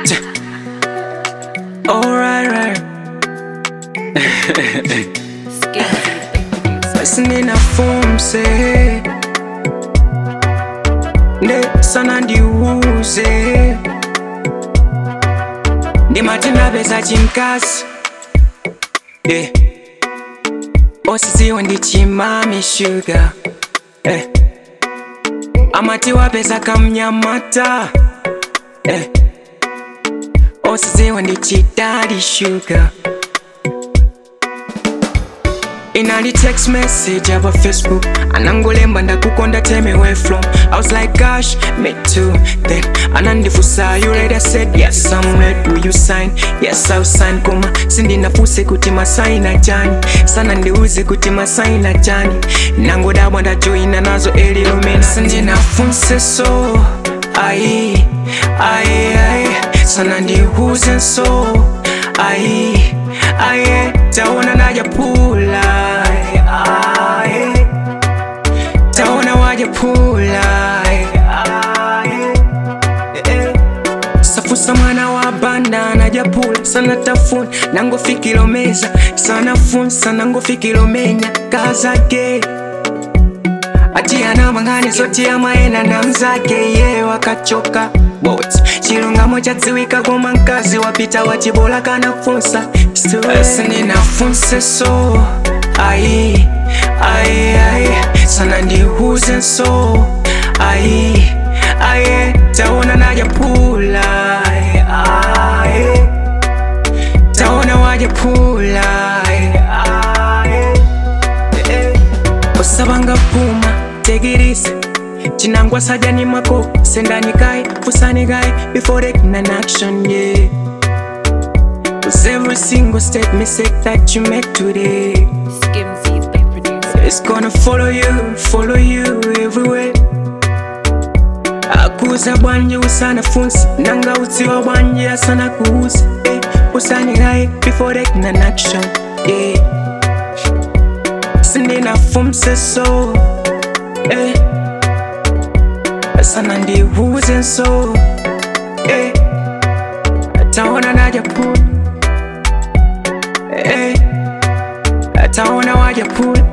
Alright. Listening a form say ne sana ndiuze ndi matenda pesa chimkazi osiziwe ndi chimami sugar amatiwa pesa kamnyamata osiziwe ndi chidadi sugar. Inali text message about Facebook anangolemba ndakukonda tell me where from. I was like gosh me too. Then anandifusa you ready? I said yes I'm ready. Will you sign? Yes I'll sign. Koma sindinafuse kuti masaina jani sana ndiuze kuti masaina jani nangodabwa ndajoina nazo elilomena sindinafunse so ai sana ndiuze so ai taona naja pula taona waja pula safusa mwana wa banda naja pula sana tafuna nango fikilomeza sana funsa nango fikilomenya kazake atiana mangane zoti ya maena na mzake ye wakachoka bots chilungamo chadziwika koma mkazi wapita wachibola kana funsa sindina funse so ai sana ndiuze so ai taona naja pula taona waja pula osabanga puma tegirise chinangwa sajani mako sendani kai fusani kai before taking an action yeah. Cause every single step mistake that you make today Skimzy, the producer. it's gonna follow you everywhere. Akuza bwanje usana funsi nanga utsiwa bwanje asana kuuza usani kai before taking an action yeah. Sindina fumse so sana ndiuze so taona naja pula taona waja pula